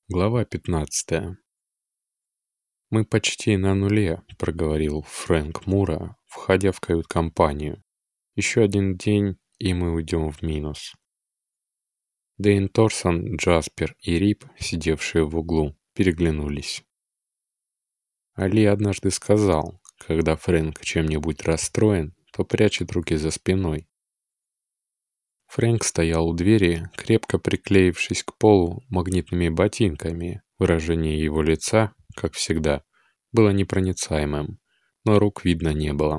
Глава 15. «Мы почти на нуле», — проговорил Фрэнк Мура, входя в кают-компанию. «Еще один день, и мы уйдем в минус». Дэйн Торсон, Джаспер и Рип, сидевшие в углу, переглянулись. Али однажды сказал, когда Фрэнк чем-нибудь расстроен, то прячет руки за спиной. Фрэнк стоял у двери, крепко приклеившись к полу магнитными ботинками. Выражение его лица, как всегда, было непроницаемым, но рук видно не было.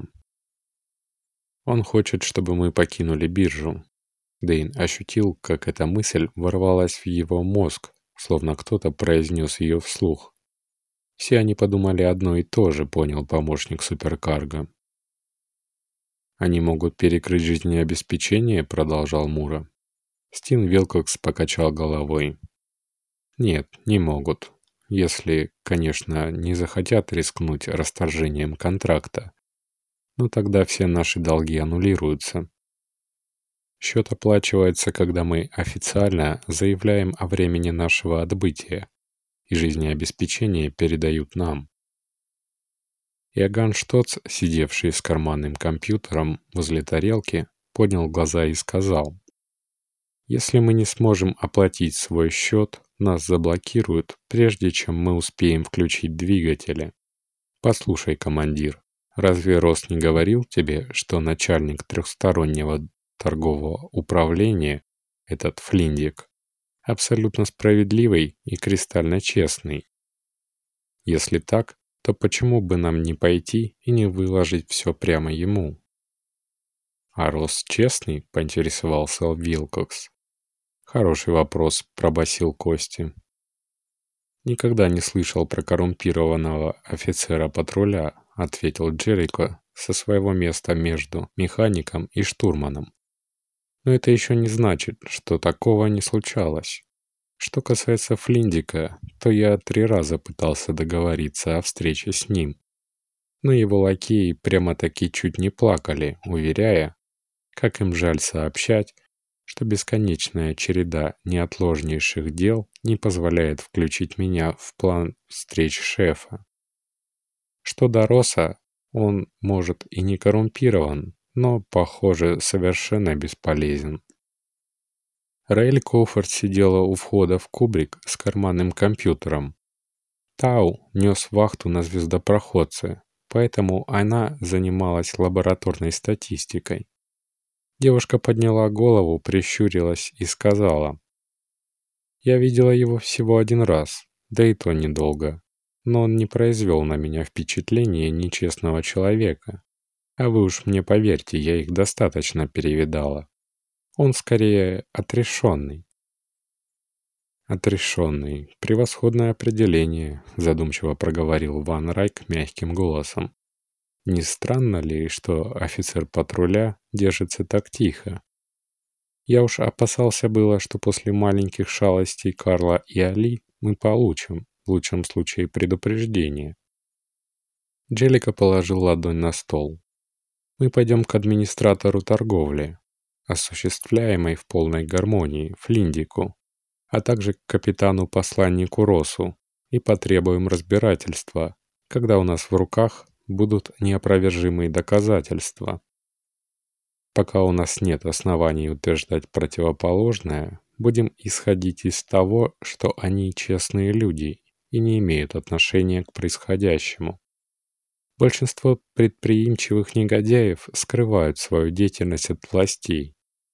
«Он хочет, чтобы мы покинули биржу». Дэйн ощутил, как эта мысль ворвалась в его мозг, словно кто-то произнес ее вслух. Все они подумали одно и то же, понял помощник суперкарго. «Они могут перекрыть жизнеобеспечение», — продолжал Мура. Стин Вилкокс покачал головой. «Нет, не могут. Если, конечно, не захотят рискнуть расторжением контракта. Но тогда все наши долги аннулируются. Счет оплачивается, когда мы официально заявляем о времени нашего отбытия, и жизнеобеспечение передают нам». Иоганн Штоц, сидевший с карманным компьютером возле тарелки, поднял глаза и сказал: «Если мы не сможем оплатить свой счет, нас заблокируют, прежде чем мы успеем включить двигатели. Послушай, командир, разве Росс не говорил тебе, что начальник трехстороннего торгового управления, этот Флиндик, абсолютно справедливый и кристально честный? Если так, то почему бы нам не пойти и не выложить все прямо ему?» «А Росс честный?» — поинтересовался Вилкокс. «Хороший вопрос», — пробасил Кости. «Никогда не слышал про коррумпированного офицера патруля», — ответил Джерико со своего места между механиком и штурманом. «Но это еще не значит, что такого не случалось. Что касается Флиндика, то я 3 раза пытался договориться о встрече с ним. Но его лакеи прямо-таки чуть не плакали, уверяя, как им жаль сообщать, что бесконечная череда неотложнейших дел не позволяет включить меня в план встреч шефа. Что до Росса, он, может, и не коррумпирован, но, похоже, совершенно бесполезен». Раэль Коуфорд сидела у входа в кубрик с карманным компьютером. Тау нес вахту на звездопроходце, поэтому она занималась лабораторной статистикой. Девушка подняла голову, прищурилась и сказала: «Я видела его всего 1 раз, да и то недолго. Но он не произвел на меня впечатления нечестного человека. А вы уж мне поверьте, я их достаточно перевидала. Он скорее отрешенный». «Отрешенный. Превосходное определение», — задумчиво проговорил Ван Райк мягким голосом. «Не странно ли, что офицер патруля держится так тихо? Я уж опасался было, что после маленьких шалостей Карла и Али мы получим, в лучшем случае, предупреждение». Джелика положил ладонь на стол. «Мы пойдем к администратору торговли, осуществляемой в полной гармонии, Флиндику, а также к капитану-посланнику Россу, и потребуем разбирательства, когда у нас в руках будут неопровержимые доказательства. Пока у нас нет оснований утверждать противоположное, будем исходить из того, что они честные люди и не имеют отношения к происходящему. Большинство предприимчивых негодяев скрывают свою деятельность от властей.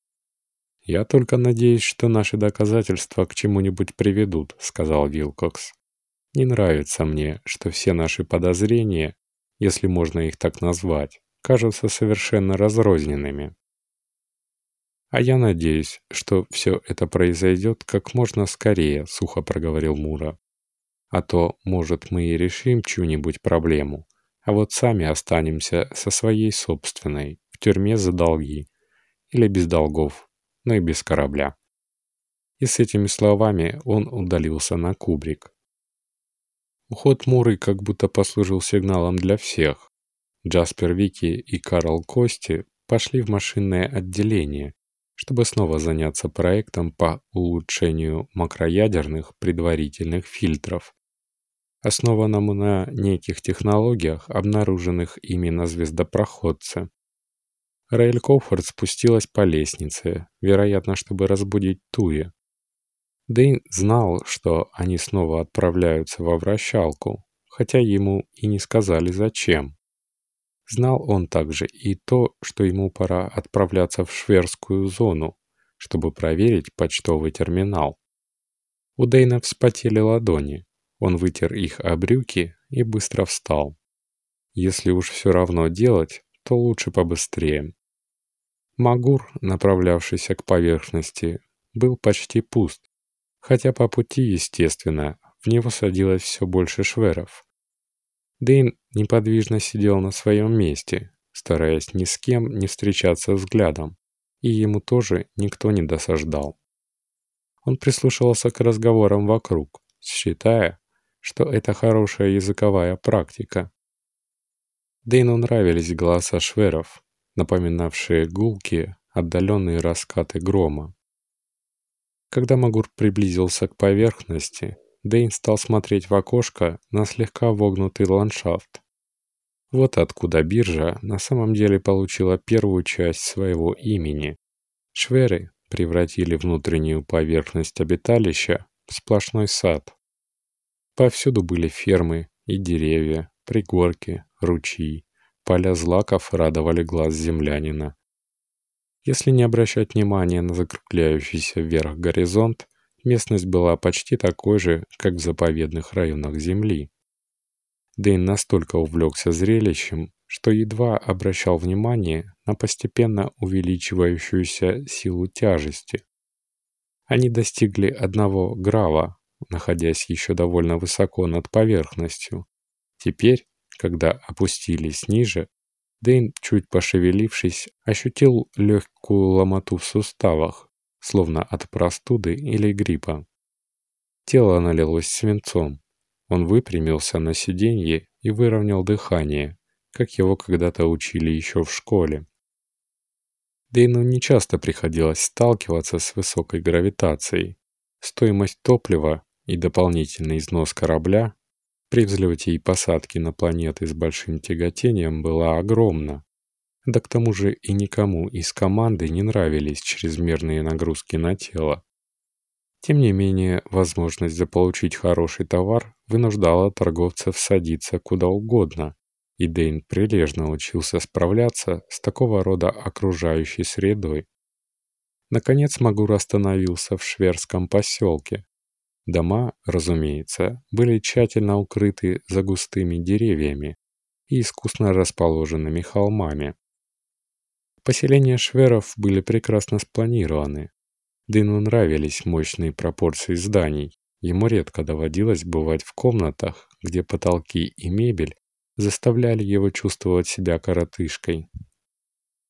«Я только надеюсь, что наши доказательства к чему-нибудь приведут», — сказал Вилкокс. «Не нравится мне, что все наши подозрения, если можно их так назвать, кажутся совершенно разрозненными». «А я надеюсь, что все это произойдет как можно скорее», — сухо проговорил Мура. «А то, может, мы и решим чью-нибудь проблему, а вот сами останемся со своей собственной, в тюрьме за долги. Или без долгов, но и без корабля». И с этими словами он удалился на кубрик. Уход Муры как будто послужил сигналом для всех. Джаспер Вики и Карл Кости пошли в машинное отделение, чтобы снова заняться проектом по улучшению макроядерных предварительных фильтров, основанному на неких технологиях, обнаруженных ими на звездопроходце. Рейль Коуфорд спустилась по лестнице, вероятно, чтобы разбудить Туи. Дэйн знал, что они снова отправляются во вращалку, хотя ему и не сказали зачем. Знал он также и то, что ему пора отправляться в шверскую зону, чтобы проверить почтовый терминал. У Дэйна вспотели ладони, он вытер их о брюки и быстро встал. Если уж все равно делать, то лучше побыстрее. Магур, направлявшийся к поверхности, был почти пуст, хотя по пути, естественно, в него садилось все больше шверов. Дэйн неподвижно сидел на своем месте, стараясь ни с кем не встречаться взглядом, и ему тоже никто не досаждал. Он прислушивался к разговорам вокруг, считая, что это хорошая языковая практика. Дэйну нравились голоса шверов, напоминавшие гулкие, отдаленные раскаты грома. Когда Магур приблизился к поверхности, Дэйн стал смотреть в окошко на слегка вогнутый ландшафт. Вот откуда биржа на самом деле получила первую часть своего имени. Шверы превратили внутреннюю поверхность обиталища в сплошной сад. Повсюду были фермы и деревья, пригорки, ручьи, поля злаков радовали глаз землянина. Если не обращать внимания на закругляющийся вверх горизонт, местность была почти такой же, как в заповедных районах Земли. Дэйн настолько увлекся зрелищем, что едва обращал внимание на постепенно увеличивающуюся силу тяжести. Они достигли одного грава, находясь еще довольно высоко над поверхностью. Теперь, когда опустились ниже, Дэйн, чуть пошевелившись, ощутил легкую ломоту в суставах, словно от простуды или гриппа. Тело налилось свинцом. Он выпрямился на сиденье и выровнял дыхание, как его когда-то учили еще в школе. Дэйну нечасто приходилось сталкиваться с высокой гравитацией. Стоимость топлива и дополнительный износ корабля при взлете и посадке на планеты с большим тяготением была огромна. Да к тому же и никому из команды не нравились чрезмерные нагрузки на тело. Тем не менее, возможность заполучить хороший товар вынуждала торговцев садиться куда угодно, и Дэйн прилежно учился справляться с такого рода окружающей средой. Наконец Магур остановился в шверском поселке. Дома, разумеется, были тщательно укрыты за густыми деревьями и искусно расположенными холмами. Поселения шверов были прекрасно спланированы. Дэйну нравились мощные пропорции зданий. Ему редко доводилось бывать в комнатах, где потолки и мебель заставляли его чувствовать себя коротышкой.